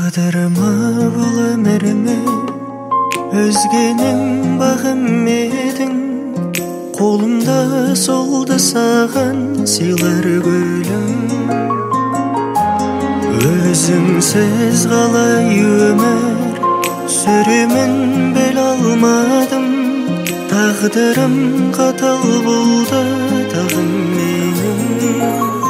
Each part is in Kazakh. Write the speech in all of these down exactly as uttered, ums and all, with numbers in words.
Тағдырыма бұл өміріме өзгенің бағым едің. Қолымда солды саған сыйлар гүлім. Өзіңсіз қалай өмір сүремін біле алмадым. Тағдырым қатал болды тағым менің.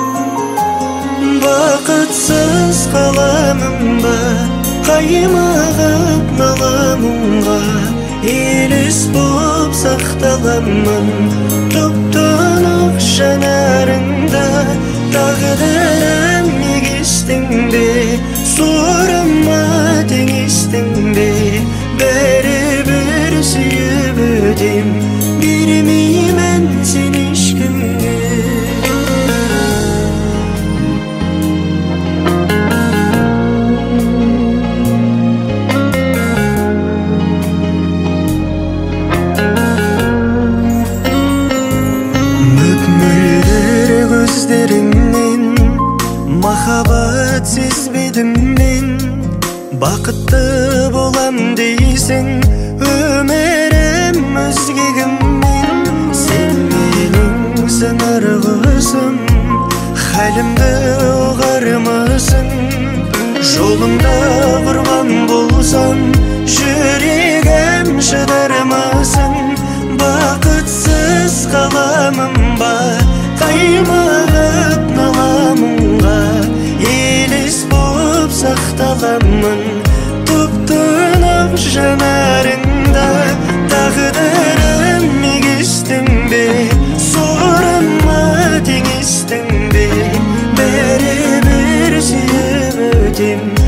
Бақытсыз қаламын ба қаймағып наламынға, елес боп сақталамын тұп-тұнық жанарыңда. Тағдырым егестің бе, сорыма теңестің бе, бәрібір сүйіп өтем, бермеймін сен ешкімге. Көздеріңнен махаббат сезбедім мен. Бақытты болам дейсің, өмірім өзгегіммен. Сен менің сыңар қызым, халімді ұғармысың. Жолыңда құрбан болсам, жүрегім шыдармысың. Бақытсыз қаламын ба қаймағып наламынға, елес боп сақталамын тұп-тұнық жанарыңда. Тағдырым егестің бе, сорыма теңестің бе, бәрібір сүйіп өтем,